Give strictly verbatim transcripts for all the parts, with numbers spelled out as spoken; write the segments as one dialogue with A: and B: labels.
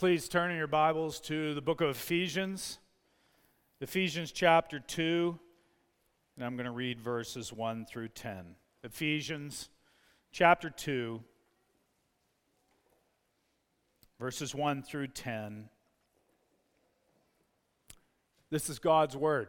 A: please turn in your Bibles to the book of Ephesians, Ephesians chapter two, and I'm going to read verses one through ten. Ephesians chapter two, verses one through ten. This is God's word.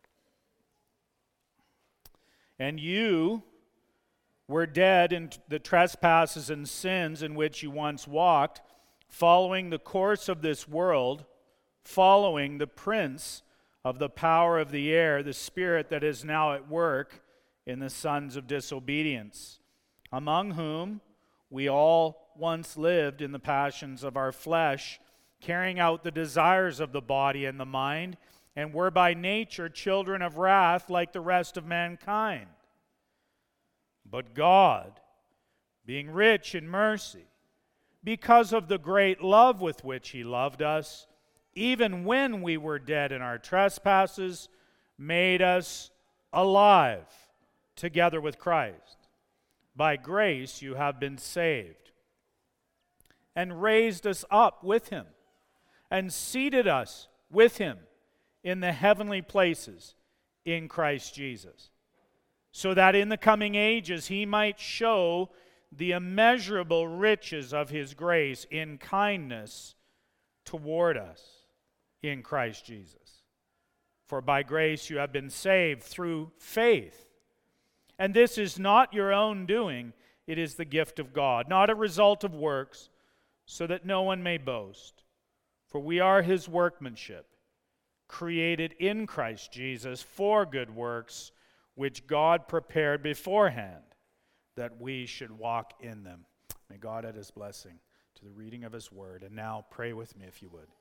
A: And you were dead in the trespasses and sins in which you once walked, following the course of this world, following the prince of the power of the air, the spirit that is now at work in the sons of disobedience, among whom we all once lived in the passions of our flesh, carrying out the desires of the body and the mind, and were by nature children of wrath like the rest of mankind. But God, being rich in mercy, because of the great love with which He loved us, even when we were dead in our trespasses, made us alive together with Christ. By grace you have been saved, and raised us up with Him, and seated us with Him in the heavenly places in Christ Jesus, so that in the coming ages He might show the immeasurable riches of His grace in kindness toward us in Christ Jesus. For by grace you have been saved through faith. And this is not your own doing, it is the gift of God, not a result of works, so that no one may boast. For we are His workmanship, created in Christ Jesus for good works, which God prepared beforehand, that we should walk in them. May God add His blessing to the reading of His word. And now pray with me if you would.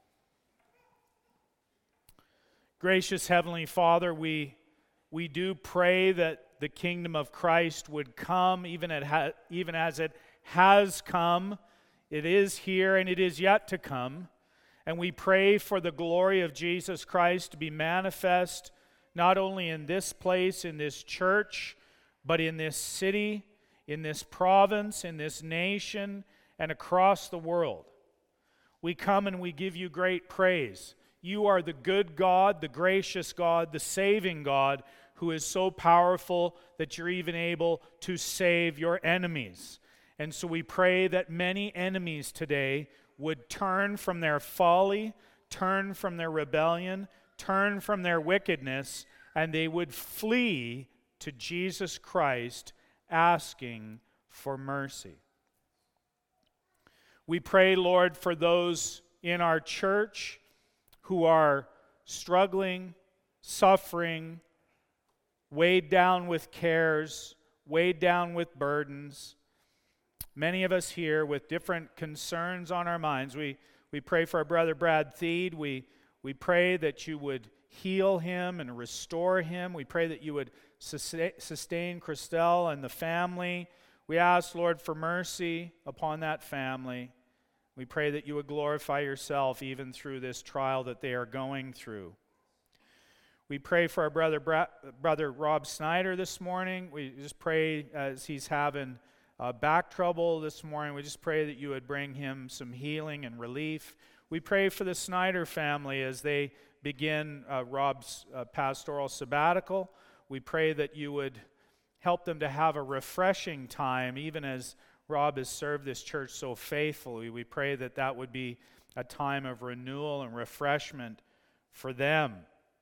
A: Gracious Heavenly Father, we, we do pray that the kingdom of Christ would come, even, it ha- even as it has come. It is here and it is yet to come. And we pray for the glory of Jesus Christ to be manifest not only in this place, in this church, but in this city, in this province, in this nation, and across the world. We come and we give you great praise. You are the good God, the gracious God, the saving God, who is so powerful that you're even able to save your enemies. And so we pray that many enemies today would turn from their folly, turn from their rebellion, turn from their wickedness, and they would flee to Jesus Christ, asking for mercy. We pray, Lord, for those in our church who are struggling, suffering, weighed down with cares, weighed down with burdens. Many of us here with different concerns on our minds. We, we pray for our brother Brad Theed. We, we pray that you would heal him and restore him. We pray that you would sustain Christelle and the family. We ask, Lord, for mercy upon that family. We pray that you would glorify yourself even through this trial that they are going through. We pray for our brother Bra- brother Rob Snyder this morning. We just pray as he's having uh, back trouble this morning. We just pray that you would bring him some healing and relief. We pray for the Snyder family as they begin uh, Rob's uh, pastoral sabbatical. We pray that you would help them to have a refreshing time, even as Rob has served this church so faithfully. We pray that that would be a time of renewal and refreshment for them.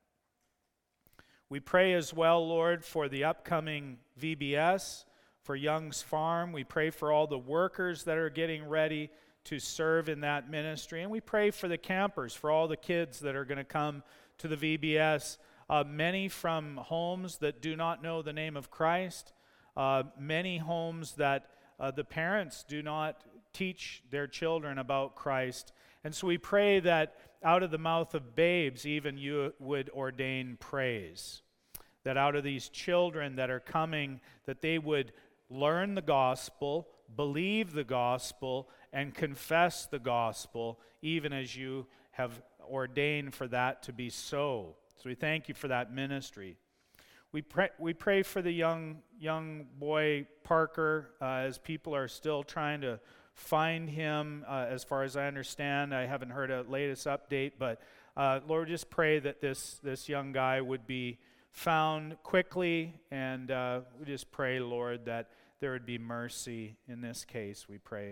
A: We pray as well, Lord, for the upcoming V B S, for Young's Farm. We pray for all the workers that are getting ready to serve in that ministry. And we pray for the campers, for all the kids that are going to come to the V B S, uh, many from homes that do not know the name of Christ, uh, many homes that uh, the parents do not teach their children about Christ. And so we pray that out of the mouth of babes even you would ordain praise, that out of these children that are coming, that they would learn the gospel, believe the gospel, and confess the gospel, even as you have ordained for that to be so. So we thank you for that ministry. We pray, we pray for the young young boy Parker uh, as people are still trying to find him. Uh, as far as I understand, I haven't heard a latest update, but uh, Lord, just pray that this, this young guy would be found quickly, and uh, we just pray, Lord, that there would be mercy in this case, we pray.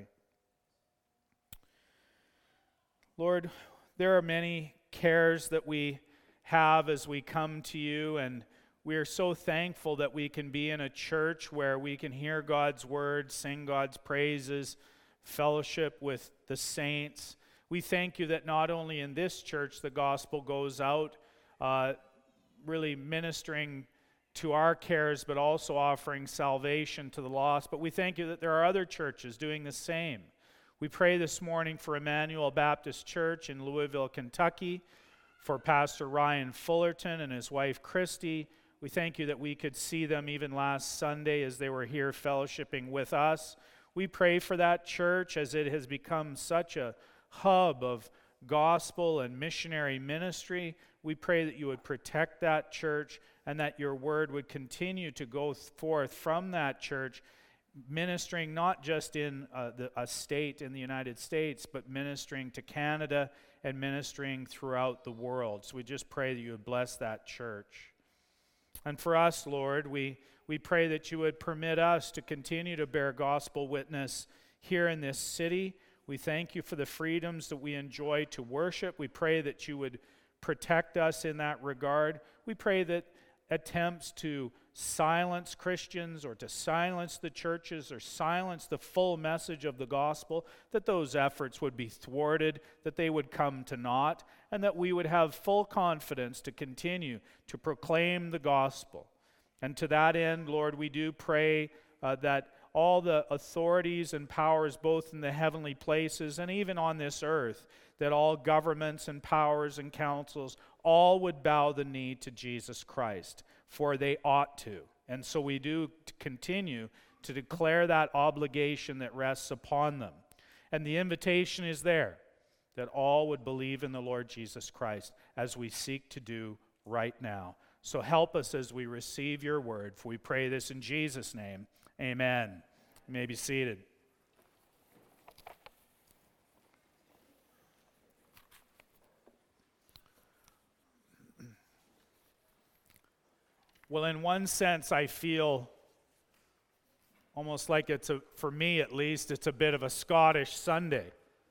A: Lord, there are many cares that we have as we come to you, and we are so thankful that we can be in a church where we can hear God's word, sing God's praises, fellowship with the saints. We thank you that not only in this church the gospel goes out, uh, really ministering to our cares, but also offering salvation to the lost. But we thank you that there are other churches doing the same. We pray this morning for Emmanuel Baptist Church in Louisville, Kentucky, for Pastor Ryan Fullerton and his wife Christy. We thank you that we could see them even last Sunday as they were here fellowshipping with us. We pray for that church as it has become such a hub of gospel and missionary ministry. We pray that you would protect that church and that your word would continue to go forth from that church, ministering not just in uh, the, a state in the United States, but ministering to Canada and ministering throughout the world. So we just pray that you would bless that church. And for us, Lord, we, we pray that you would permit us to continue to bear gospel witness here in this city. We thank you for the freedoms that we enjoy to worship. We pray that you would protect us in that regard. We pray that attempts to silence Christians or to silence the churches or silence the full message of the gospel, that those efforts would be thwarted, that they would come to naught, and that we would have full confidence to continue to proclaim the gospel. And to that end, Lord, we do pray uh, that all the authorities and powers, both in the heavenly places and even on this earth, that all governments and powers and councils, all would bow the knee to Jesus Christ, for they ought to. And so we do continue to declare that obligation that rests upon them. And the invitation is there, that all would believe in the Lord Jesus Christ, as we seek to do right now. So help us as we receive your word, for we pray this in Jesus' name. Amen. You may be seated. Well, in one sense, I feel almost like it's, a, for me at least, it's a bit of a Scottish Sunday.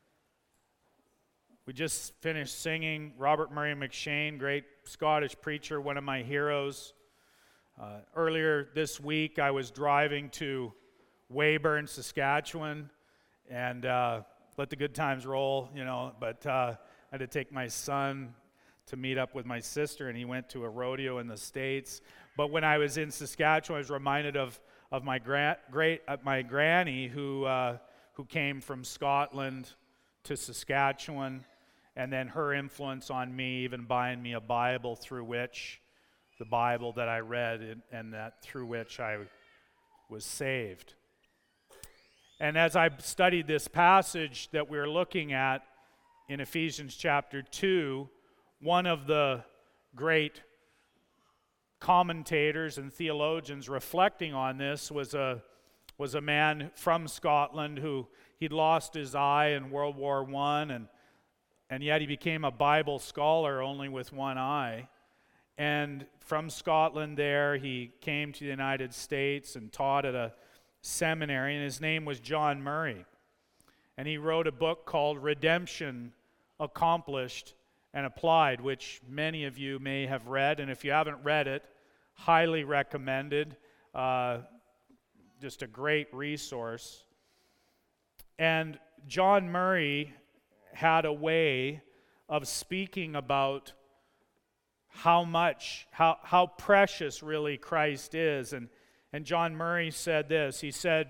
A: We just finished singing Robert Murray McShane, great Scottish preacher, one of my heroes. Uh, earlier this week, I was driving to Weyburn, Saskatchewan, and uh, let the good times roll, you know, but uh, I had to take my son to meet up with my sister, and he went to a rodeo in the States. But when I was in Saskatchewan, I was reminded of of my gra- great uh, my granny who uh, who came from Scotland to Saskatchewan, and then her influence on me, even buying me a Bible through which the Bible that I read and, and that through which I was saved. And as I studied this passage that we're looking at in Ephesians chapter two, one of the great commentators and theologians reflecting on this was a was a man from Scotland who he'd lost his eye in World War One, and and yet he became a Bible scholar only with one eye. And from Scotland there, he came to the United States and taught at a seminary, and his name was John Murray. And he wrote a book called Redemption Accomplished and Applied, which many of you may have read, and if you haven't read it, highly recommended. Uh, just a great resource. And John Murray had a way of speaking about how much, how, how precious really Christ is. And, and John Murray said this, he said,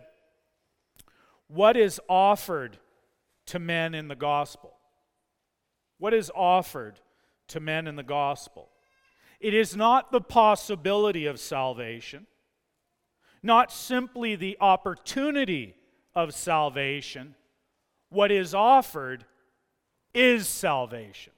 A: "What is offered to men in the gospel? What is offered to men in the gospel? It is not the possibility of salvation, not simply the opportunity of salvation. What is offered is salvation."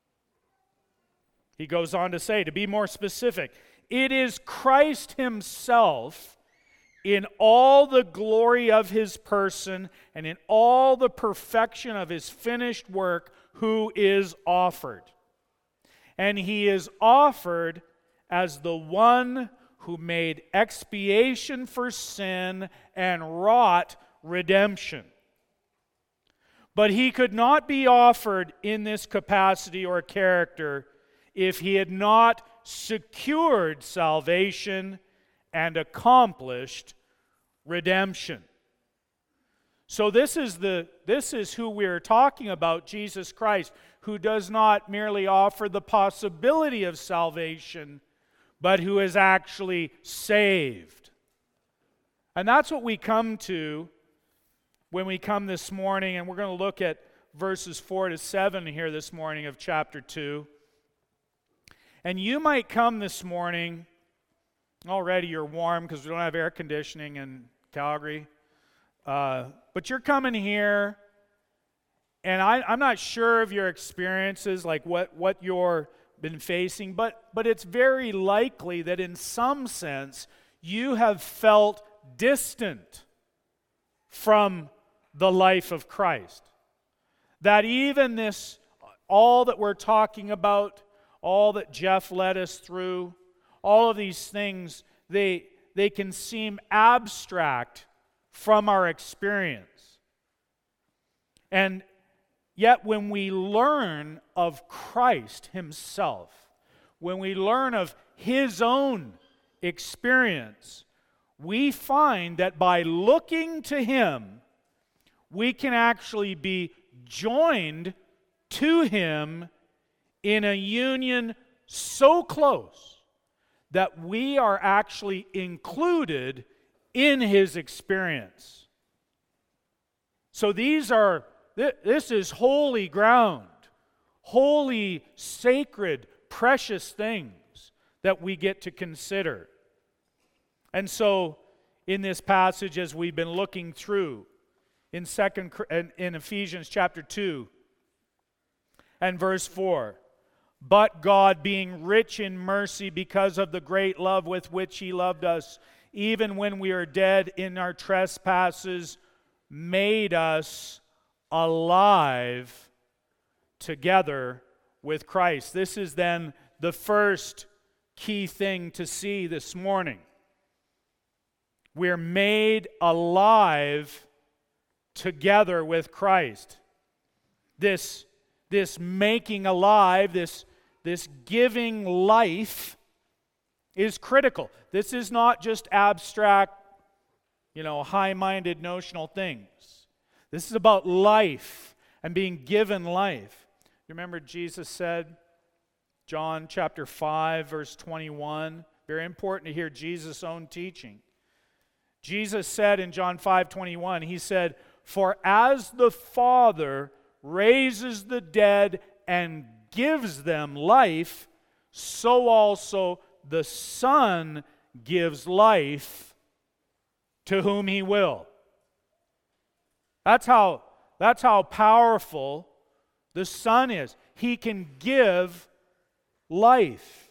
A: He goes on to say, to be more specific, it is Christ himself in all the glory of his person and in all the perfection of his finished work, who is offered. And he is offered as the one who made expiation for sin and wrought redemption. But he could not be offered in this capacity or character if he had not secured salvation and accomplished redemption. So this is the this is who we're talking about, Jesus Christ, who does not merely offer the possibility of salvation, but who is actually saved. And that's what we come to when we come this morning, and we're going to look at verses four to seven here this morning of chapter two. And you might come this morning, already you're warm because we don't have air conditioning in Calgary, uh, but you're coming here, and I, I'm not sure of your experiences, like what, what you've been facing, but, but it's very likely that in some sense you have felt distant from the life of Christ. That even this, all that we're talking about, all that Jeff led us through, all of these things, they, they can seem abstract from our experience. And yet when we learn of Christ himself, when we learn of his own experience, we find that by looking to him, we can actually be joined to him in a union so close that we are actually included in his experience. So these are, this is holy ground, holy, sacred, precious things that we get to consider. And so in this passage, as we've been looking through, in second in Ephesians chapter two and verse four, but God, being rich in mercy because of the great love with which he loved us, even when we are dead in our trespasses, made us alive together with Christ. This is then the first key thing to see this morning. We're made alive together with Christ. This, this making alive, this, this giving life is critical. This is not just abstract, you know, high-minded notional things. This is about life and being given life. You remember Jesus said, John chapter five, verse twenty-one, very important to hear Jesus' own teaching. Jesus said in John five twenty-one, he said, "For as the Father raises the dead and gives them life, so also the Son gives life to whom he will." That's how, that's how powerful the Son is. He can give life.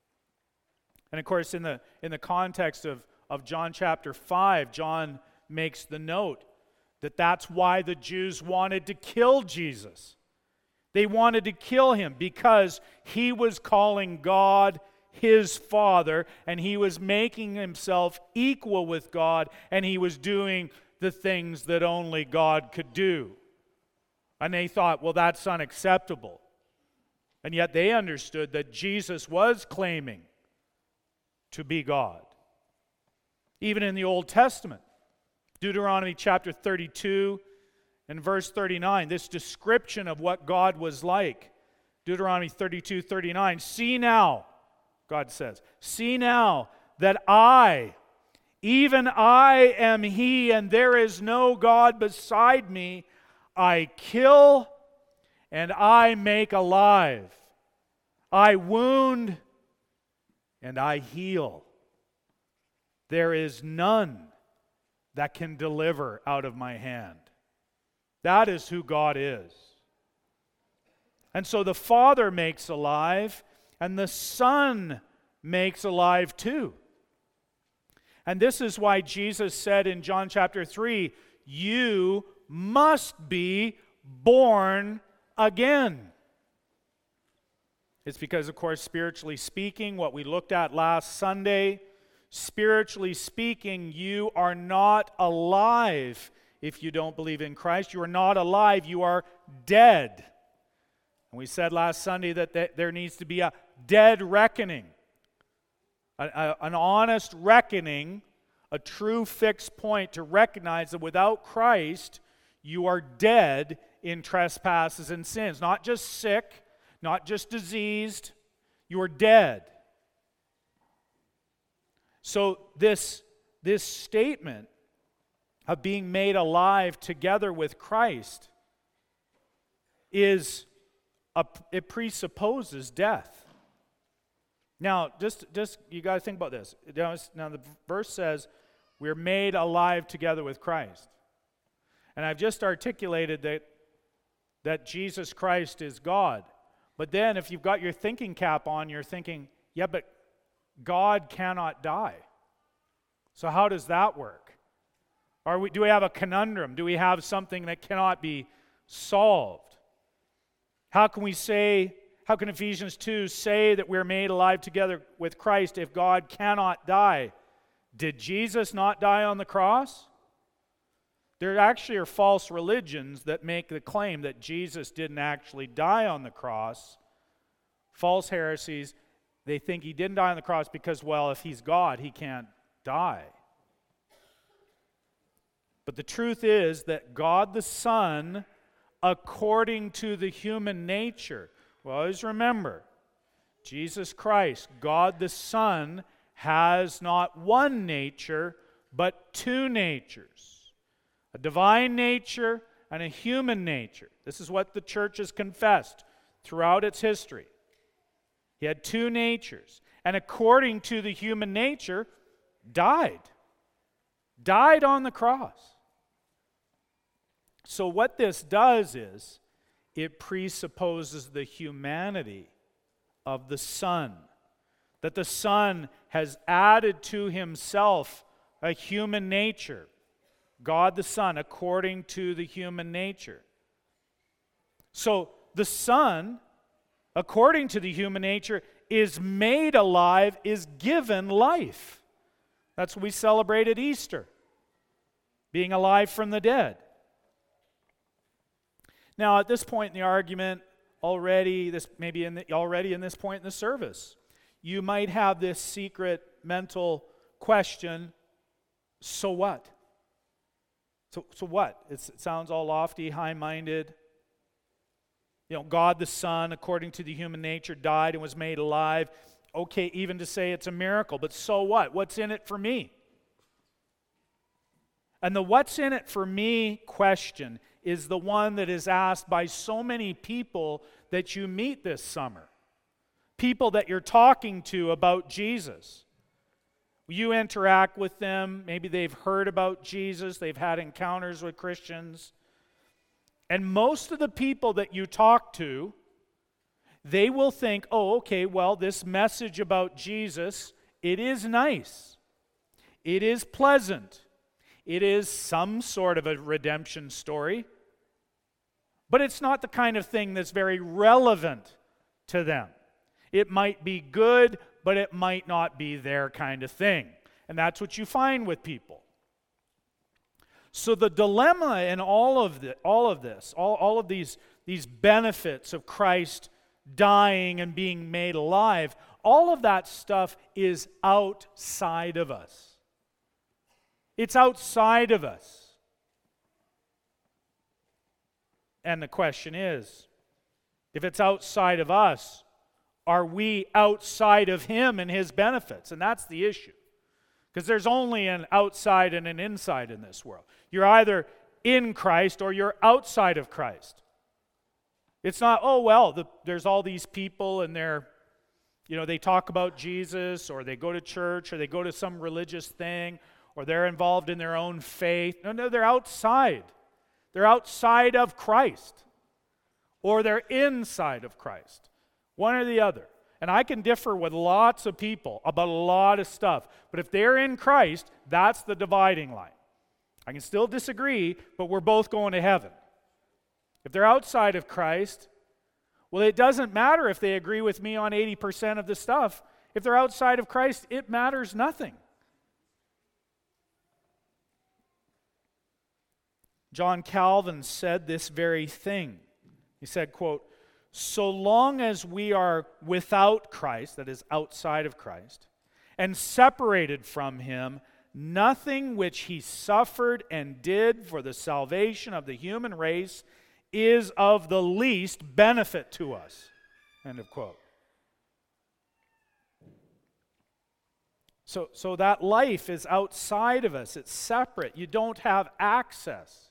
A: And of course, in the, in the context of, of John chapter five, John makes the note that that's why the Jews wanted to kill Jesus. They wanted to kill him because he was calling God his Father, and he was making himself equal with God, and he was doing the things that only God could do. And they thought, well, that's unacceptable. And yet they understood that Jesus was claiming to be God. Even in the Old Testament, Deuteronomy chapter thirty-two and verse thirty-nine, this description of what God was like. Deuteronomy thirty-two thirty-nine, "See now," God says, "see now that I, even I am he, and there is no God beside me. I kill and I make alive. I wound and I heal. There is none that can deliver out of my hand." That is who God is. And so the Father makes alive, and the Son makes alive too. And this is why Jesus said in John chapter three, you must be born again. It's because, of course, spiritually speaking, what we looked at last Sunday, spiritually speaking, you are not alive if you don't believe in Christ. You are not alive, you are dead. And we said last Sunday that th- there needs to be a dead reckoning, a, a, an honest reckoning, a true fixed point to recognize that without Christ, you are dead in trespasses and sins. Not just sick, not just diseased, you are dead. So this, this statement of being made alive together with Christ is a, it presupposes death. Now, just, just you got to think about this. Now, the verse says, we're made alive together with Christ. And I've just articulated that, that Jesus Christ is God. But then if you've got your thinking cap on, you're thinking, yeah, but God cannot die. So how does that work? Are we, do we have a conundrum? Do we have something that cannot be solved? How can we say, how can Ephesians two say that we're made alive together with Christ if God cannot die? Did Jesus not die on the cross? There actually are false religions that make the claim that Jesus didn't actually die on the cross. False heresies, they think he didn't die on the cross because, well, if he's God, he can't die. But the truth is that God the Son, according to the human nature, well, always remember, Jesus Christ, God the Son, has not one nature, but two natures. A divine nature and a human nature. This is what the church has confessed throughout its history. He had two natures. And according to the human nature, died. Died on the cross. So what this does is, it presupposes the humanity of the Son. That the Son has added to himself a human nature. God the Son, according to the human nature. So the Son, according to the human nature, is made alive, is given life. That's what we celebrate at Easter, being alive from the dead. Now, at this point in the argument, already, this maybe in the, already in this point in the service, you might have this secret mental question, so what? So, so what? It's, it sounds all lofty, high-minded. You know, God the Son, according to the human nature, died and was made alive. Okay, even to say it's a miracle, but so what? What's in it for me? And the what's in it for me question is the one that is asked by so many people that you meet this summer. People that you're talking to about Jesus. You interact with them, maybe they've heard about Jesus, they've had encounters with Christians. And most of the people that you talk to, they will think, oh, okay, well, this message about Jesus, it is nice. It is pleasant. It is some sort of a redemption story. But it's not the kind of thing that's very relevant to them. It might be good, but it might not be their kind of thing. And that's what you find with people. So the dilemma in all of, the, all of this, all, all of these, these benefits of Christ dying and being made alive, all of that stuff is outside of us. It's outside of us. And the question is, if it's outside of us, are we outside of Him and His benefits? And that's the issue. Because there's only an outside and an inside in this world. You're either in Christ or you're outside of Christ. It's not, oh, well, the, there's all these people and they're, you know, they talk about Jesus or they go to church or they go to some religious thing or they're involved in their own faith. No, no, they're outside. They're outside of Christ or they're inside of Christ. One or the other. And I can differ with lots of people about a lot of stuff. But if they're in Christ, that's the dividing line. I can still disagree, but we're both going to heaven. If they're outside of Christ, well, it doesn't matter if they agree with me on eighty percent of the stuff. If they're outside of Christ, it matters nothing. John Calvin said this very thing. He said, quote, "So long as we are without Christ," that is outside of Christ, "and separated from him, nothing which he suffered and did for the salvation of the human race is of the least benefit to us." End of quote. So, so that life is outside of us. It's separate. You don't have access.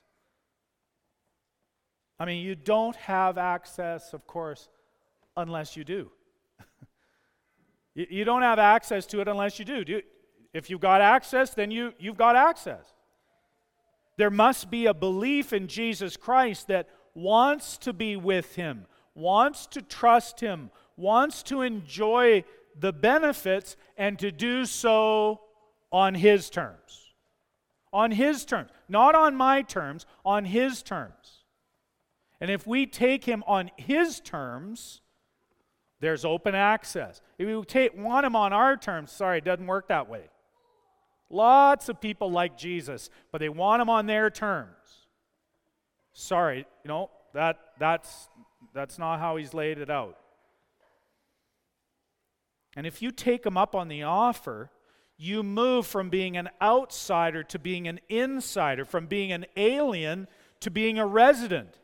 A: I mean, you don't have access, of course, unless you do. you, you don't have access to it unless you do. do you, if you've got access, then you, you've got access. There must be a belief in Jesus Christ that wants to be with him, wants to trust him, wants to enjoy the benefits, and to do so on his terms. On his terms. Not on my terms, on his terms. And if we take him on his terms, there's open access. If we take, want him on our terms, sorry, it doesn't work that way. Lots of people like Jesus, but they want him on their terms. Sorry, you know, that that's that's not how he's laid it out. And if you take him up on the offer, you move from being an outsider to being an insider, from being an alien to being a resident.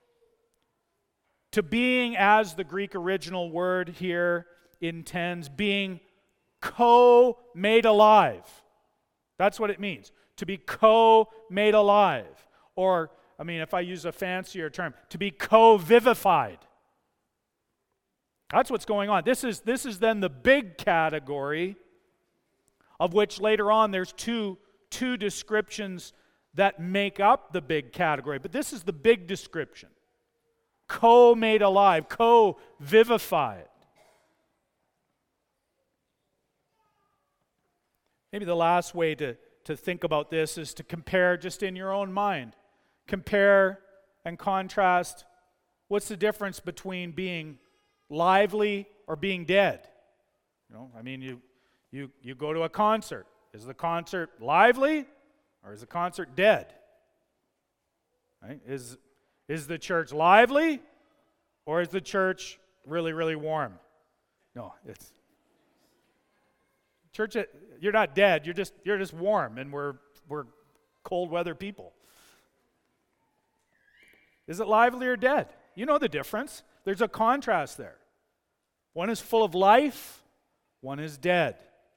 A: To being, as the Greek original word here intends, being co-made alive. That's what it means. To be co-made alive. Or, I mean, if I use a fancier term, to be co-vivified. That's what's going on. This is, this is then the big category, of which later on there's two, two descriptions that make up the big category. But this is the big description. Co-made alive, co-vivified. Maybe the last way to, to think about this is to compare just in your own mind. Compare and contrast. What's the difference between being lively or being dead? You know, I mean, you, you, you go to a concert. Is the concert lively or is the concert dead? Right? Is Is the church lively, or is the church really, really warm? No, it's church. You're not dead. You're just you're just warm, and we're we're cold weather people. Is it lively or dead? You know the difference. There's a contrast there. One is full of life. One is dead.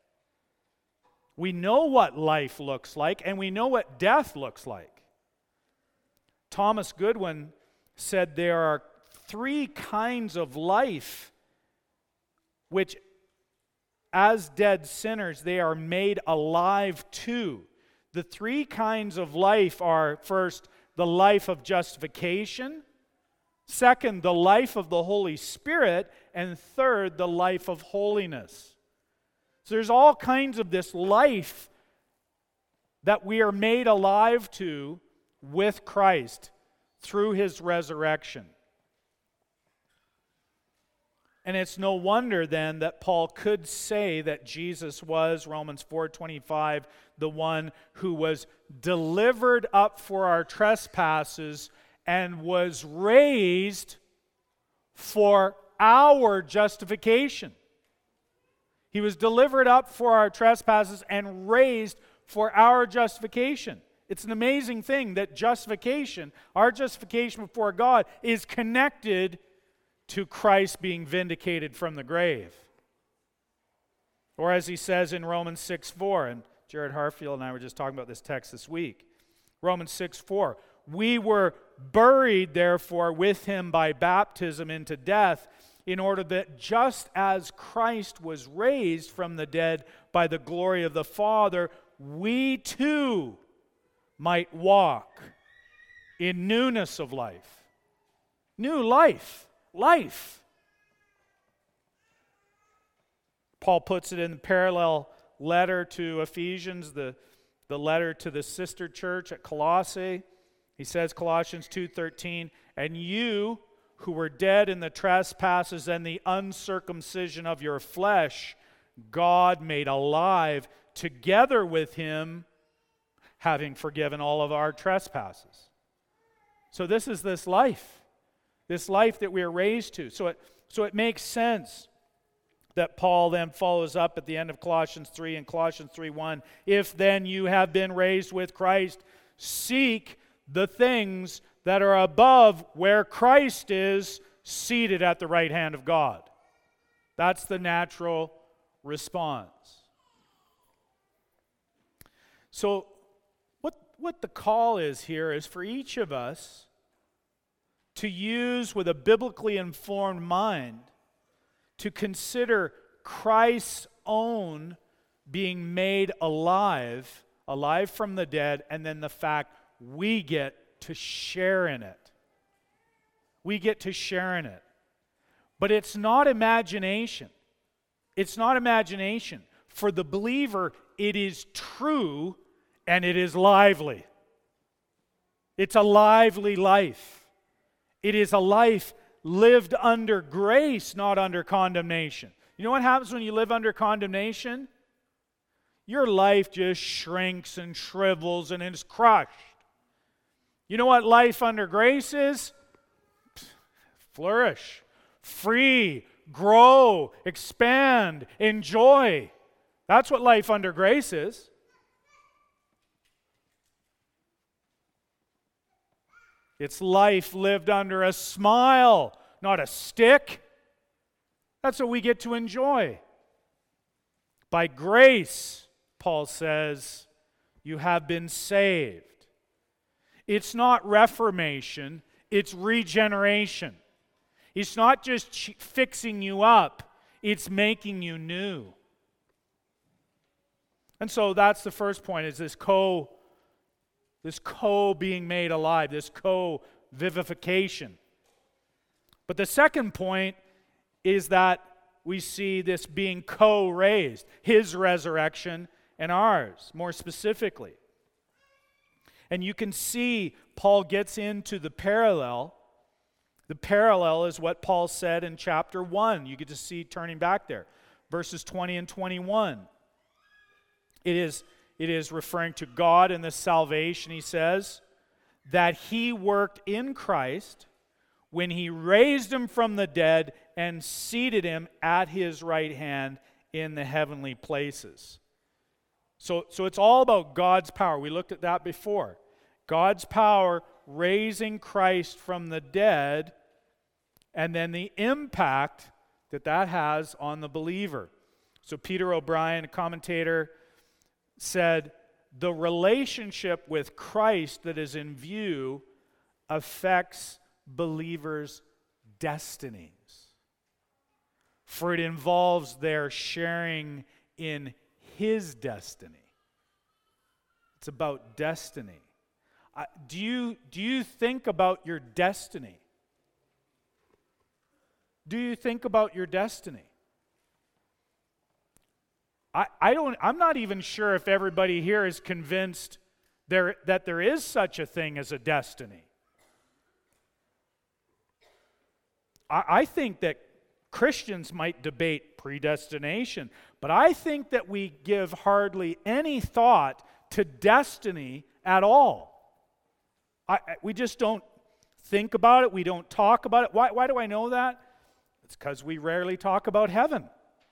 A: We know what life looks like, and we know what death looks like. Thomas Goodwin said there are three kinds of life which, as dead sinners, they are made alive to. The three kinds of life are, first, the life of justification, second, the life of the Holy Spirit, and third, the life of holiness. So there's all kinds of this life that we are made alive to with Christ through his resurrection. And it's no wonder then that Paul could say that Jesus was, Romans four twenty-five, the one who was delivered up for our trespasses and was raised for our justification. He was delivered up for our trespasses and raised for our justification. It's an amazing thing that justification, our justification before God, is connected to Christ being vindicated from the grave. Or as he says in Romans six four, and Jared Harfield and I were just talking about this text this week. Romans six four, we were buried, therefore, with him by baptism into death, in order that just as Christ was raised from the dead by the glory of the Father, we too might walk in newness of life. New life. Life. Paul puts it in the parallel letter to Ephesians, the, the letter to the sister church at Colossae. He says, Colossians two thirteen, and you who were dead in the trespasses and the uncircumcision of your flesh, God made alive together with him, having forgiven all of our trespasses. So this is this life, this life that we are raised to. So it, so it makes sense that Paul then follows up at the end of Colossians three and Colossians three one, if then you have been raised with Christ, seek the things that are above where Christ is seated at the right hand of God. That's the natural response. So what, what the call is here is for each of us to use with a biblically informed mind to consider Christ's own being made alive, alive from the dead, and then the fact we get to share in it. We get to share in it. But it's not imagination. It's not imagination. For the believer, it is true and it is lively. It's a lively life. It is a life lived under grace, not under condemnation. You know what happens when you live under condemnation? Your life just shrinks and shrivels and is crushed. You know what life under grace is? Flourish, free, grow, expand, enjoy. That's what life under grace is. It's life lived under a smile, not a stick. That's what we get to enjoy. By grace, Paul says, you have been saved. It's not reformation, it's regeneration. It's not just ch- fixing you up, it's making you new. And so that's the first point, is this co this co being made alive, this co-vivification. But the second point is that we see this being co-raised, his resurrection and ours, more specifically. And you can see Paul gets into the parallel. The parallel is what Paul said in chapter one. You get to see turning back there. Verses twenty and twenty-one. It is, it is referring to God and the salvation, he says, that he worked in Christ when he raised him from the dead and seated him at his right hand in the heavenly places. So, so it's all about God's power. We looked at that before. God's power raising Christ from the dead, and then the impact that that has on the believer. So Peter O'Brien, a commentator, said, the relationship with Christ that is in view affects believers' destinies. For it involves their sharing in his destiny. It's about destiny. Uh, do you, do you think about your destiny? Do you think about your destiny? I, I don't, I'm not even sure if everybody here is convinced there, that there is such a thing as a destiny. I, I think that Christians might debate predestination, but I think that we give hardly any thought to destiny at all. I, we just don't think about it. We don't talk about it. Why, why do I know that? It's because we rarely talk about heaven.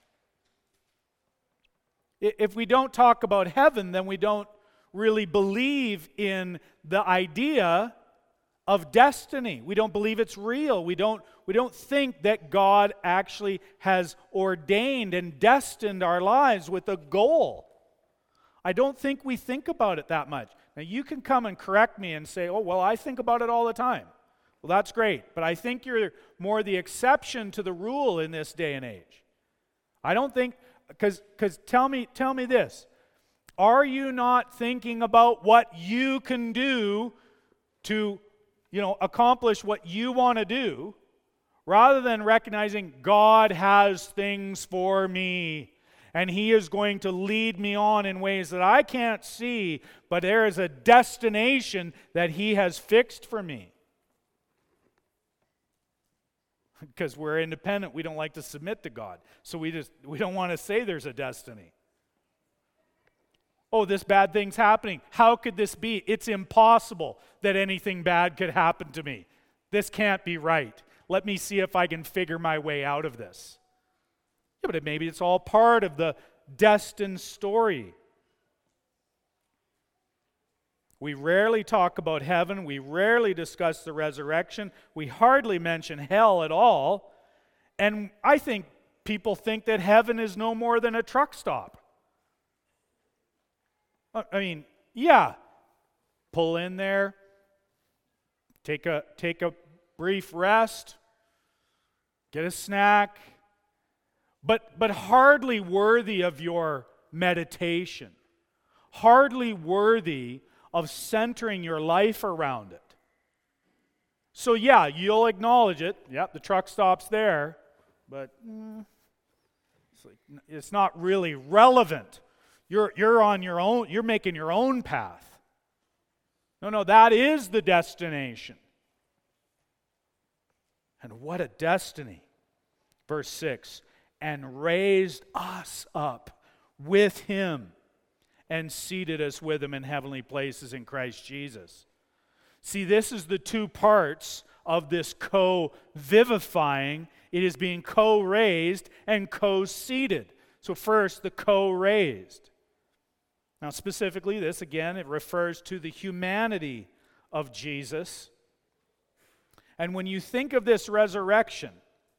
A: If we don't talk about heaven, then we don't really believe in the idea of destiny. We don't believe it's real. We don't, we don't think that God actually has ordained and destined our lives with a goal. I don't think we think about it that much. Now, you can come and correct me and say, oh, well, I think about it all the time. Well, that's great. But I think you're more the exception to the rule in this day and age. I don't think, because because tell me, tell me this. Are you not thinking about what you can do to, you know, accomplish what you want to do, rather than recognizing God has things for me? and He is going to lead me on in ways that I can't see, but there is a destination that He has fixed for me. Because we're independent, we don't like to submit to God. So we just we don't want to say there's a destiny. Oh, this bad thing's happening. How could this be? It's impossible that anything bad could happen to me. This can't be right. Let me see if I can figure my way out of this. Yeah, but maybe it's all part of the destined story. We rarely talk about heaven. We rarely discuss the resurrection. We hardly mention hell at all. And I think people think that heaven is no more than a truck stop. I mean, yeah, pull in there, take a, take a brief rest, get a snack, but, but hardly worthy of your meditation, hardly worthy of centering your life around it. So yeah, you'll acknowledge it. Yep, the truck stops there, but mm, it's, like, it's not really relevant. You're, you're on your own, you're making your own path. No, no, that is the destination. And what a destiny. Verse six, and raised us up with Him and seated us with Him in heavenly places in Christ Jesus. See, this is the two parts of this co-vivifying. It is being co-raised and co-seated. So first, the co-raised. Now, specifically, this, again, it refers to the humanity of Jesus. And when you think of this resurrection,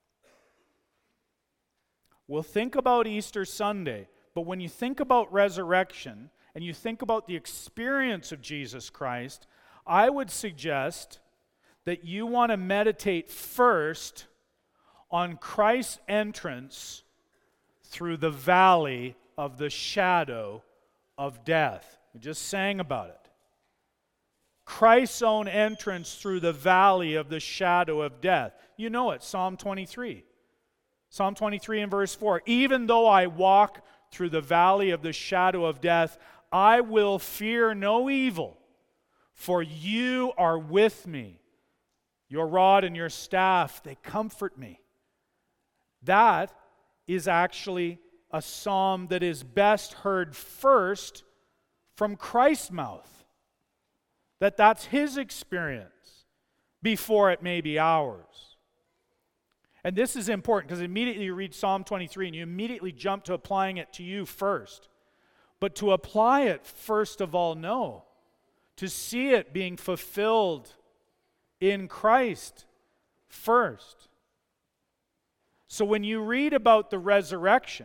A: we'll think about Easter Sunday, but when you think about resurrection and you think about the experience of Jesus Christ, I would suggest that you want to meditate first on Christ's entrance through the valley of the shadow of death. We just sang about it. Christ's own entrance through the valley of the shadow of death. You know it, Psalm twenty-three. Psalm twenty-three and verse four. Even though I walk through the valley of the shadow of death, I will fear no evil, for you are with me. Your rod and your staff, they comfort me. That is actually a psalm that is best heard first from Christ's mouth. That that's His experience before it may be ours. And this is important because immediately you read Psalm twenty-three and you immediately jump to applying it to you first. But to apply it, first of all, know, to see it being fulfilled in Christ first. So when you read about the resurrection,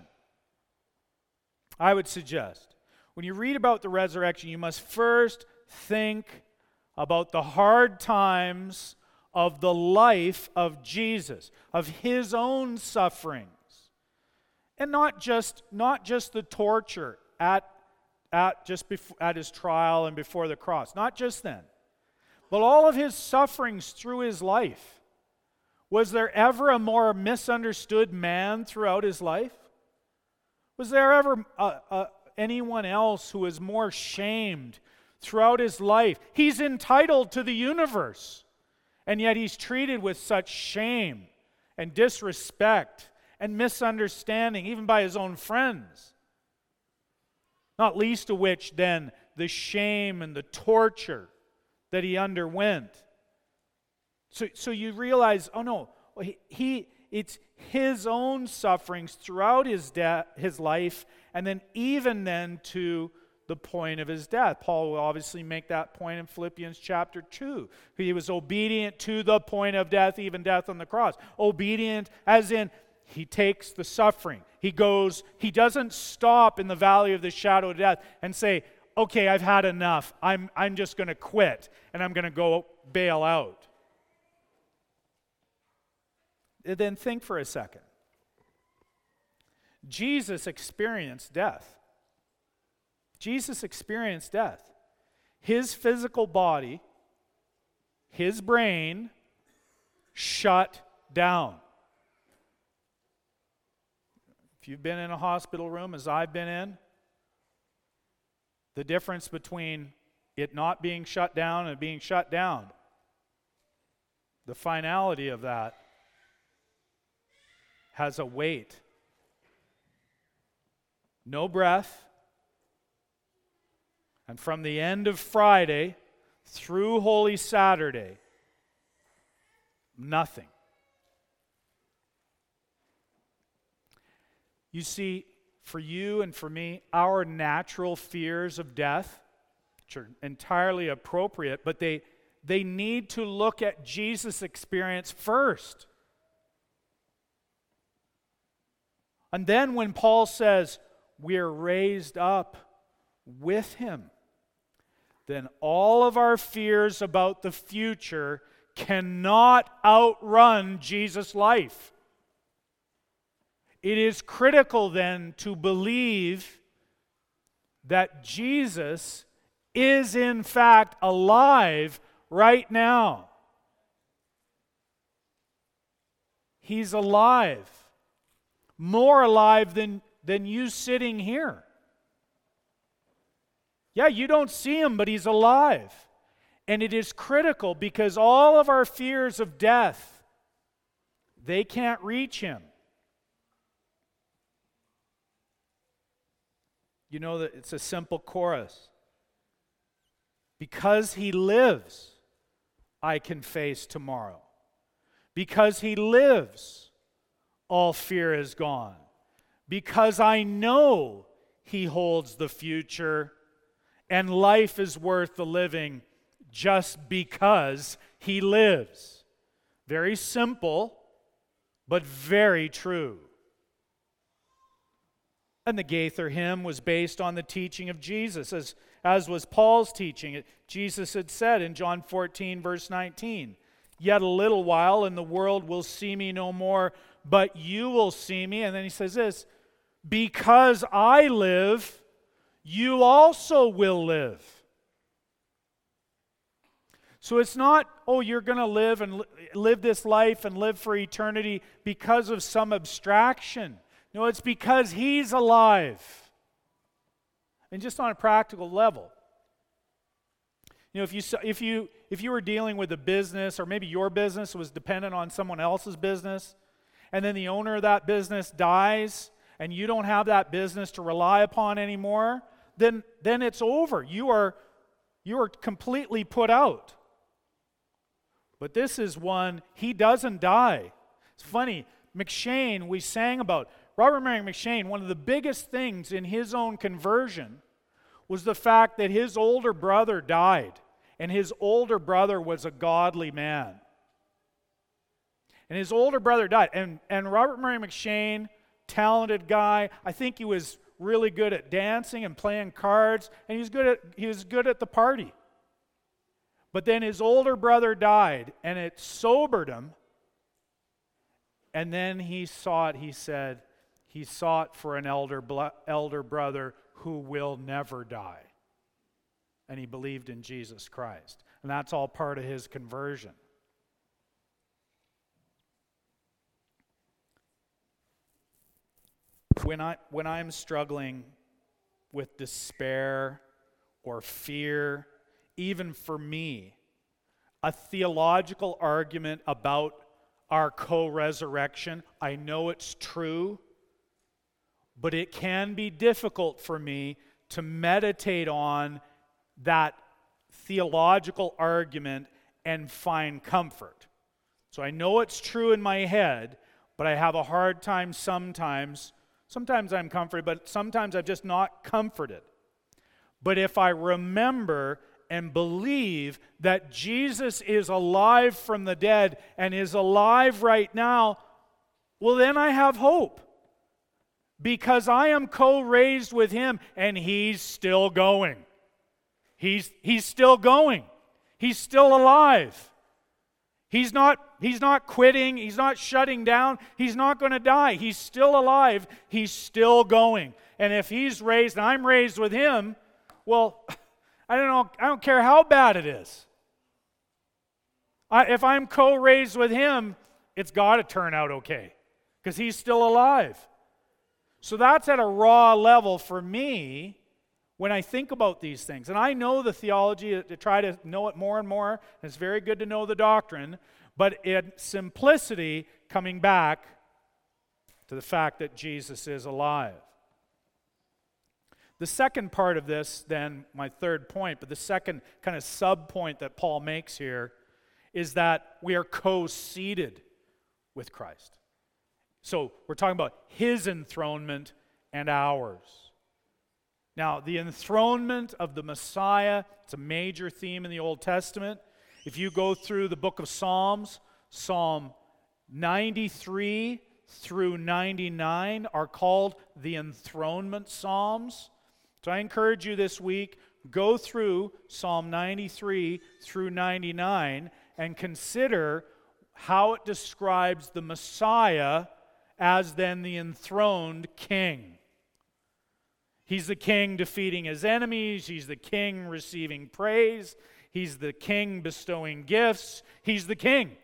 A: I would suggest, when you read about the resurrection, you must first think about the hard times of the life of Jesus, of His own sufferings. And not just, not just the torture at, at, just before, at His trial and before the cross. Not just then. But all of His sufferings through His life. Was there ever a more misunderstood man throughout His life? Was there ever uh, uh, anyone else who was more shamed throughout His life? He's entitled to the universe, and yet He's treated with such shame and disrespect and misunderstanding, even by His own friends. Not least of which, then, the shame and the torture that He underwent. So, so you realize, oh no, he, he it's His own sufferings throughout his death, His life, and then even then to the point of His death. Paul will obviously make that point in Philippians chapter two. He was obedient to the point of death, even death on the cross. Obedient as in He takes the suffering. He goes, He doesn't stop in the valley of the shadow of death and say, okay, I've had enough. I'm, I'm just going to quit and I'm going to go bail out. Then think for a second. Jesus experienced death. Jesus experienced death. His physical body, His brain, shut down. If you've been in a hospital room, as I've been in, the difference between it not being shut down and being shut down, the finality of that has a weight. No breath. And from the end of Friday through Holy Saturday, nothing. You see, for you and for me, our natural fears of death, which are entirely appropriate, but they, they need to look at Jesus' experience first. And then when Paul says, we're raised up with him, then all of our fears about the future cannot outrun Jesus' life. It is critical then to believe that Jesus is in fact alive right now. He's alive. More alive than, than you sitting here. Yeah, you don't see him, but he's alive. And it is critical because all of our fears of death, they can't reach him. You know that it's a simple chorus. Because he lives, I can face tomorrow. Because he lives, all fear is gone. Because I know he holds the future, and life is worth the living just because he lives. Very simple, but very true. And the Gaither hymn was based on the teaching of Jesus, as, as was Paul's teaching. Jesus had said in John fourteen, verse nineteen, "Yet a little while, and the world will see me no more, but you will see me." And then he says this, "Because I live, you also will live." So it's not, oh, you're going to live and li- live this life and live for eternity because of some abstraction. No, it's because he's alive. And just on a practical level. You know, if you if you if you were dealing with a business, or maybe your business was dependent on someone else's business, and then the owner of that business dies, and you don't have that business to rely upon anymore, then then it's over. You are you are completely put out. But this is one, he doesn't die. It's funny, McShane, we sang about Robert Murray McShane, one of the biggest things in his own conversion was the fact that his older brother died, and his older brother was a godly man. And his older brother died, and, and Robert Murray McShane, talented guy, I think he was really good at dancing and playing cards, and he was good at, he was good at the party. But then his older brother died, and it sobered him, and then he sought, he said, he sought for an elder, elder brother who will never die. And he believed in Jesus Christ. And that's all part of his conversion. When, I, when I'm struggling with despair or fear, even for me, a theological argument about our co-resurrection, I know it's true, but it can be difficult for me to meditate on that theological argument and find comfort. So I know it's true in my head, but I have a hard time sometimes. Sometimes I'm comforted, but sometimes I'm just not comforted. But if I remember and believe that Jesus is alive from the dead and is alive right now, well, then I have hope. Because I am co-raised with him, and he's still going. He's, he's still going. He's still alive. He's not, he's not quitting. He's not shutting down. He's not going to die. He's still alive. He's still going. And if he's raised and I'm raised with him, well, I don't know. I don't care how bad it is. I, if I'm co-raised with him, it's got to turn out okay because he's still alive. So that's at a raw level for me when I think about these things. And I know the theology to try to know it more and more. And it's very good to know the doctrine. But in simplicity, coming back to the fact that Jesus is alive. The second part of this, then, my third point, but the second kind of sub-point that Paul makes here is that we are co-seated with Christ. So we're talking about his enthronement and ours. Now, the enthronement of the Messiah, it's a major theme in the Old Testament. If you go through the book of Psalms, Psalm ninety-three through ninety-nine are called the enthronement psalms. So I encourage you this week, go through Psalm ninety-three through ninety-nine and consider how it describes the Messiah as then the enthroned king. He's the king defeating his enemies. He's the king receiving praise. He's the king bestowing gifts. He's the king.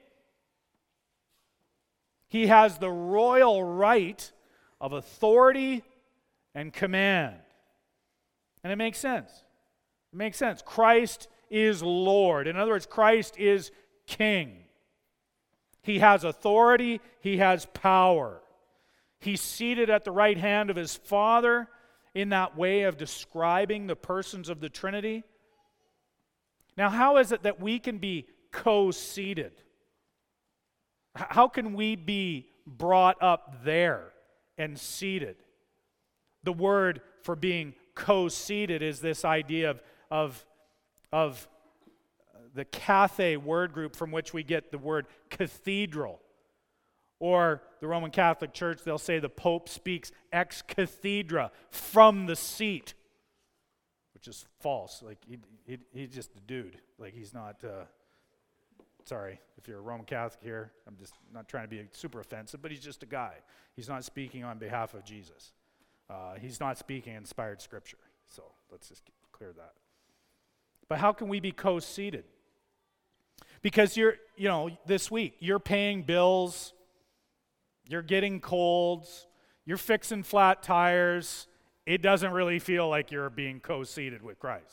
A: He has the royal right of authority and command. And it makes sense. It makes sense. Christ is Lord. In other words, Christ is king. He has authority. He has power. He's seated at the right hand of his Father in that way of describing the persons of the Trinity. Now, how is it that we can be co-seated? How can we be brought up there and seated? The word for being co-seated is this idea of, of, of the Cathay word group from which we get the word cathedral. Or the Roman Catholic Church, they'll say the Pope speaks ex cathedra, from the seat, which is false. Like, he, he, he's just a dude. Like, he's not, uh, sorry if you're a Roman Catholic here, I'm just not trying to be super offensive, but he's just a guy. He's not speaking on behalf of Jesus. Uh, he's not speaking inspired scripture. So let's just clear that. But how can we be co-seated? Because you're, you know, this week, you're paying bills, you're getting colds, you're fixing flat tires. It doesn't really feel like you're being co-seated with Christ.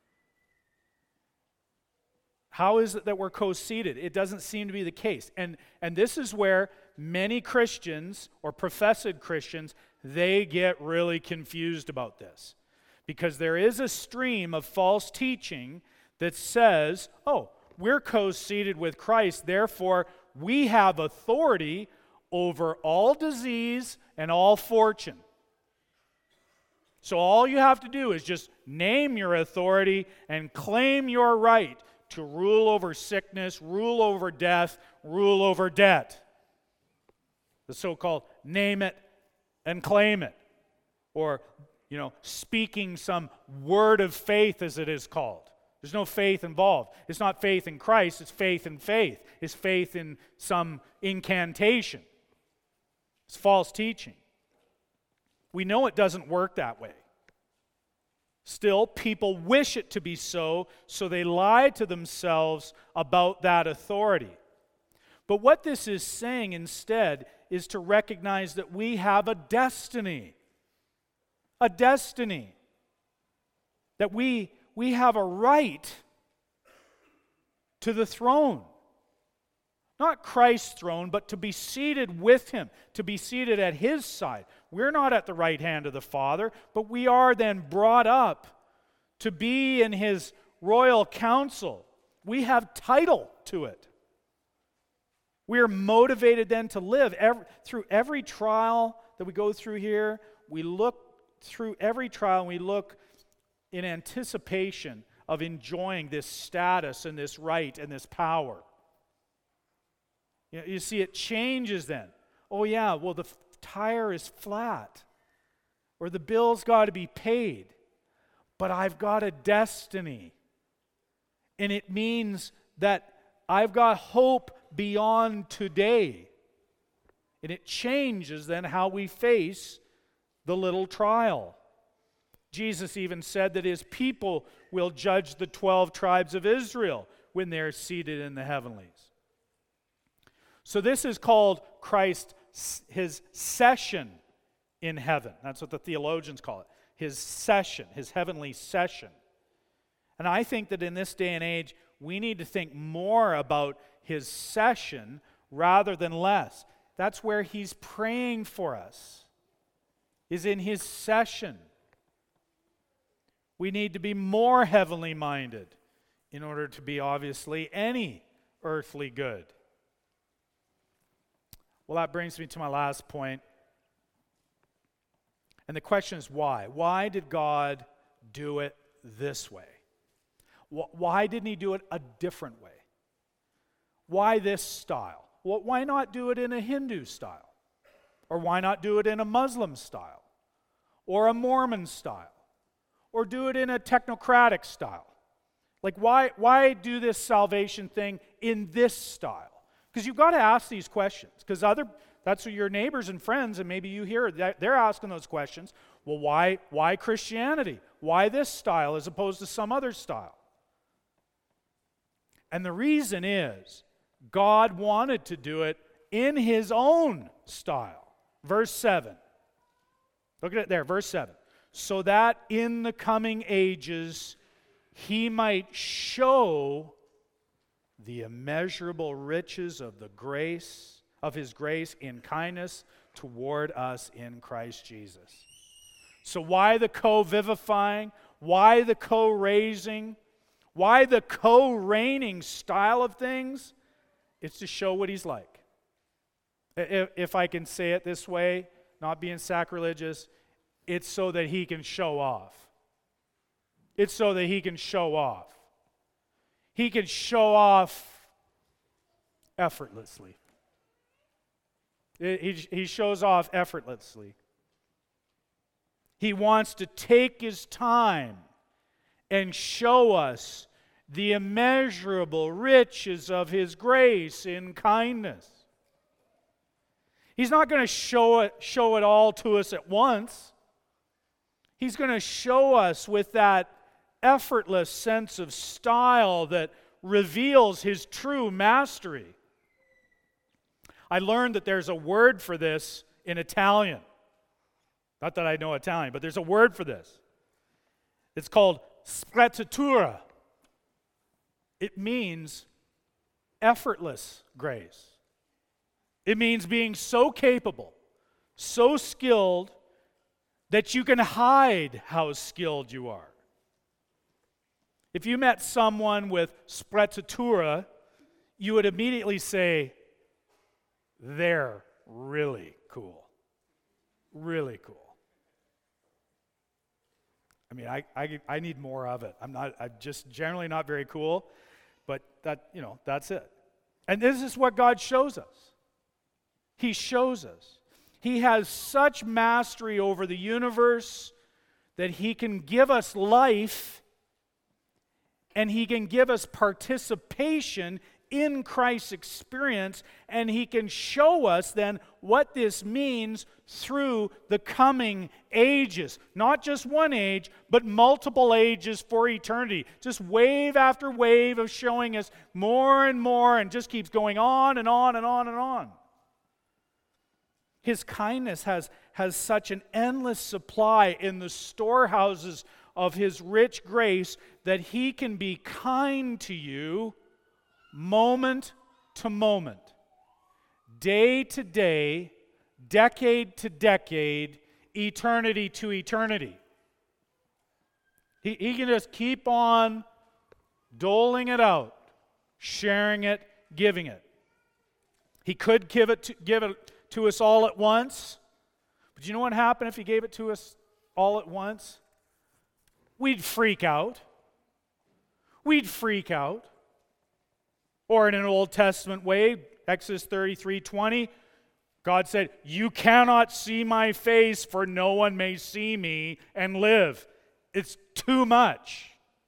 A: How is it that we're co-seated? It doesn't seem to be the case. And, and this is where many Christians or professed Christians, they get really confused about this. Because there is a stream of false teaching that says, oh, we're co-seated with Christ, therefore we have authority over all disease and all fortune. So all you have to do is just name your authority and claim your right to rule over sickness, rule over death, rule over debt. The so-called name it and claim it. Or, you know, speaking some word of faith, as it is called. There's no faith involved. It's not faith in Christ, it's faith in faith. It's faith in some incantation. It's false teaching. We know it doesn't work that way. Still, people wish it to be so, so they lie to themselves about that authority. But what this is saying instead is to recognize that we have a destiny. A destiny. That we, we have a right to the throne. Not Christ's throne, but to be seated with him, to be seated at his side. We're not at the right hand of the Father, but we are then brought up to be in his royal council. We have title to it. We are motivated then to live. Every, through every trial that we go through here, we look through every trial and we look in anticipation of enjoying this status and this right and this power. You know, you see, it changes then. Oh yeah, well the f- tire is flat. Or the bill's got to be paid. But I've got a destiny. And it means that I've got hope beyond today. And it changes then how we face the little trial. Jesus even said that his people will judge the twelve tribes of Israel when they're seated in the heavenlies. So this is called Christ, his session in heaven. That's what the theologians call it. His session, his heavenly session. And I think that in this day and age, we need to think more about his session rather than less. That's where he's praying for us, is in his session. We need to be more heavenly minded in order to be obviously any earthly good. Well, that brings me to my last point. And the question is why? Why did God do it this way? Why didn't he do it a different way? Why this style? Why not do it in a Hindu style? Or why not do it in a Muslim style? Or a Mormon style? Or do it in a technocratic style? Like, why, why do this salvation thing in this style? Because you've got to ask these questions. Because other, that's what your neighbors and friends, and maybe you hear, they're asking those questions. Well, why, why Christianity? Why this style as opposed to some other style? And the reason is, God wanted to do it in his own style. Verse seven. Look at it there, verse seven. So that in the coming ages he might show the immeasurable riches of the grace, of his grace in kindness toward us in Christ Jesus. So why the co-vivifying? Why the co-raising? Why the co-reigning style of things? It's to show what he's like. If, if I can say it this way, not being sacrilegious, it's so that he can show off. It's so that he can show off. He can show off effortlessly. He, he shows off effortlessly. He wants to take his time and show us the immeasurable riches of his grace in kindness. He's not going to show it, show it all to us at once. He's going to show us with that effortless sense of style that reveals his true mastery. I learned that there's a word for this in Italian. Not that I know Italian, but there's a word for this. It's called sprezzatura. It means effortless grace. It means being so capable, so skilled, that you can hide how skilled you are. If you met someone with sprezzatura, you would immediately say, they're really cool. Really cool. I mean, I, I, I need more of it. I'm not, I'm just generally not very cool, but that, you know, that's it. And this is what God shows us. He shows us. He has such mastery over the universe that he can give us life and he can give us participation in Christ's experience, and he can show us then what this means through the coming ages. Not just one age, but multiple ages for eternity. Just wave after wave of showing us more and more, and just keeps going on and on and on and on. His kindness has, has such an endless supply in the storehouses of his rich grace that he can be kind to you moment to moment, day to day, decade to decade, eternity to eternity. He, he can just keep on doling it out, sharing it, giving it. He could give it to, give it to us all at once, but you know what would happen if he gave it to us all at once? We'd freak out. We'd freak out. Or in an Old Testament way, Exodus thirty-three twenty, God said, "You cannot see my face, for no one may see me and live." It's too much.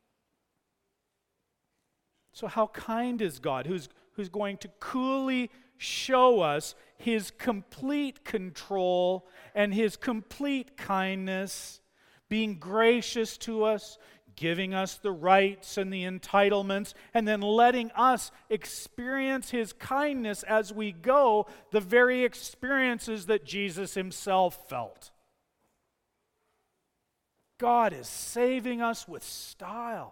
A: So how kind is God, who's, who's going to coolly show us his complete control and his complete kindness, being gracious to us, giving us the rights and the entitlements, and then letting us experience his kindness as we go, the very experiences that Jesus himself felt. God is saving us with style.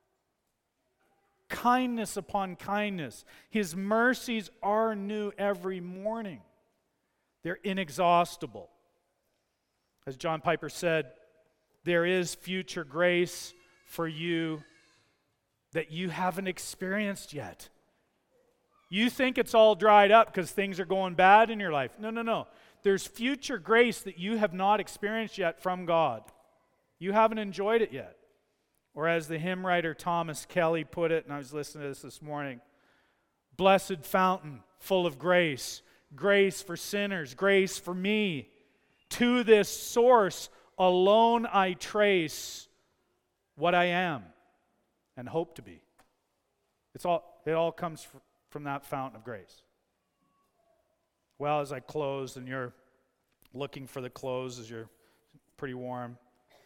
A: Kindness upon kindness. His mercies are new every morning. They're inexhaustible. As John Piper said, there is future grace for you that you haven't experienced yet. You think it's all dried up because things are going bad in your life. No, no, no. There's future grace that you have not experienced yet from God. You haven't enjoyed it yet. Or as the hymn writer Thomas Kelly put it, and I was listening to this this morning, blessed fountain full of grace, grace for sinners, grace for me. To this source alone I trace what I am and hope to be. It's all, it all comes from that fountain of grace. Well, as I close, and you're looking for the close as you're pretty warm,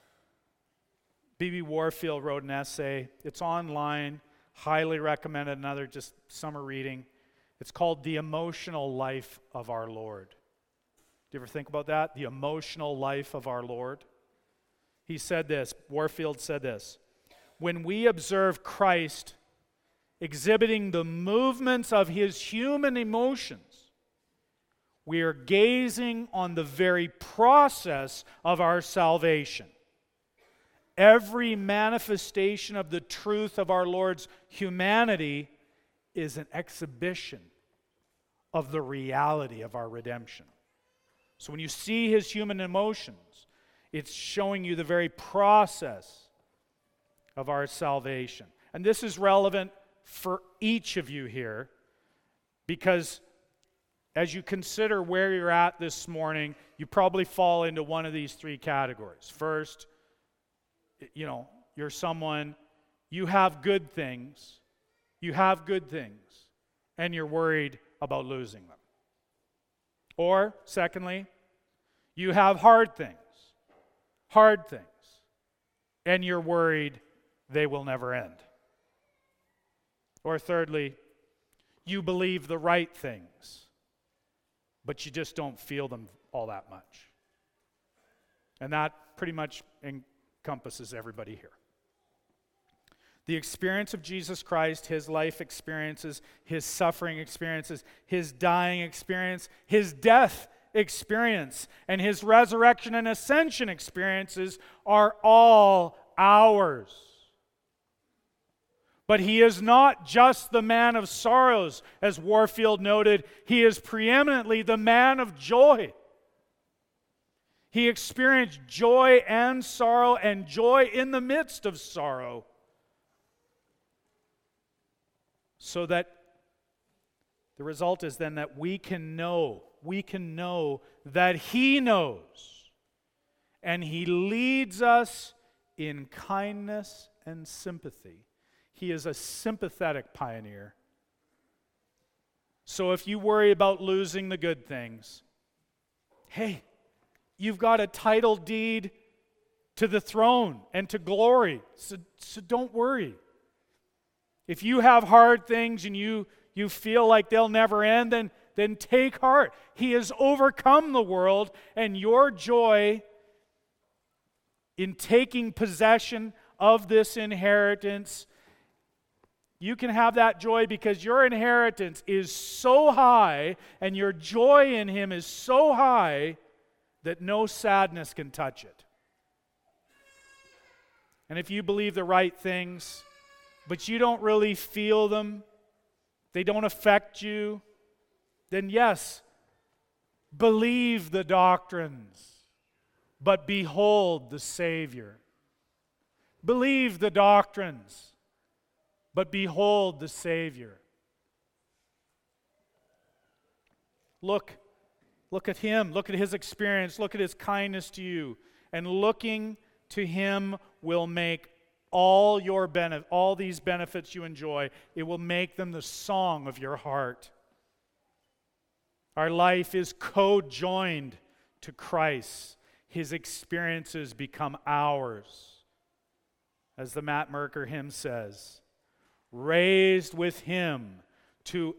A: B B Warfield wrote an essay. It's online, highly recommended, another just summer reading. It's called The Emotional Life of Our Lord. Do you ever think about that? The emotional life of our Lord. He said this, Warfield said this, when we observe Christ exhibiting the movements of his human emotions, we are gazing on the very process of our salvation. Every manifestation of the truth of our Lord's humanity is an exhibition of the reality of our redemption. So when you see his human emotions, it's showing you the very process of our salvation. And this is relevant for each of you here, because as you consider where you're at this morning, you probably fall into one of these three categories. First, you know, you're someone, you have good things, you have good things, and you're worried about losing them. Or, secondly, you have hard things, hard things, and you're worried they will never end. Or thirdly, you believe the right things, but you just don't feel them all that much. And that pretty much encompasses everybody here. The experience of Jesus Christ, his life experiences, his suffering experiences, his dying experience, his death experience, and his resurrection and ascension experiences are all ours. But he is not just the man of sorrows, as Warfield noted. He is preeminently the man of joy. He experienced joy and sorrow, and joy in the midst of sorrow, so that the result is then that we can know, we can know that he knows, and he leads us in kindness and sympathy. He is a sympathetic pioneer. So if you worry about losing the good things, hey, you've got a title deed to the throne and to glory, so, so don't worry. If you have hard things and you, you feel like they'll never end, then, then take heart. He has overcome the world, and your joy in taking possession of this inheritance, you can have that joy because your inheritance is so high and your joy in him is so high that no sadness can touch it. And if you believe the right things, but you don't really feel them, they don't affect you, then yes, believe the doctrines, but behold the Savior. Believe the doctrines, but behold the Savior. Look, look at him, look at his experience, look at his kindness to you, and looking to him will make all your benefit, all these benefits you enjoy, it will make them the song of your heart. Our life is co-joined to Christ. His experiences become ours. As the Matt Merker hymn says, raised with him to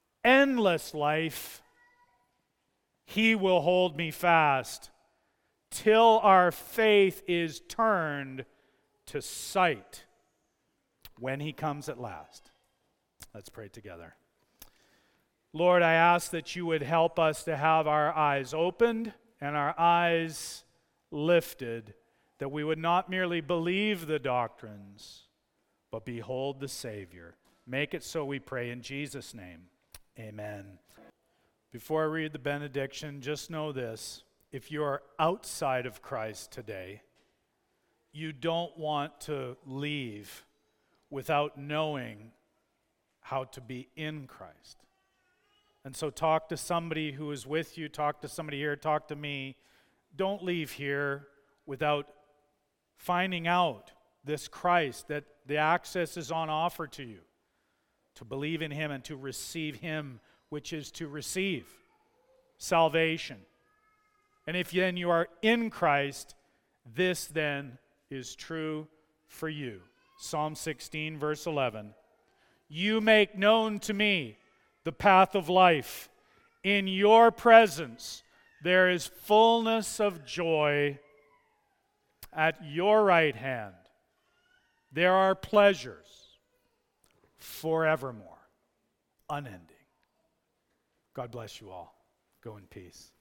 A: endless life, he will hold me fast until our faith is turned to sight when he comes at last. Let's pray together. Lord, I ask that you would help us to have our eyes opened and our eyes lifted, that we would not merely believe the doctrines, but behold the Savior. Make it so, we pray in Jesus' name. Amen. Before I read the benediction, just know this. If you are outside of Christ today, you don't want to leave without knowing how to be in Christ. And so talk to somebody who is with you, talk to somebody here, talk to me. Don't leave here without finding out this Christ, that the access is on offer to you, to believe in him and to receive him, which is to receive salvation. And if then you are in Christ, this then is true for you. Psalm sixteen, verse eleven. You make known to me the path of life. In your presence there is fullness of joy. At your right hand there are pleasures forevermore, unending. God bless you all. Go in peace.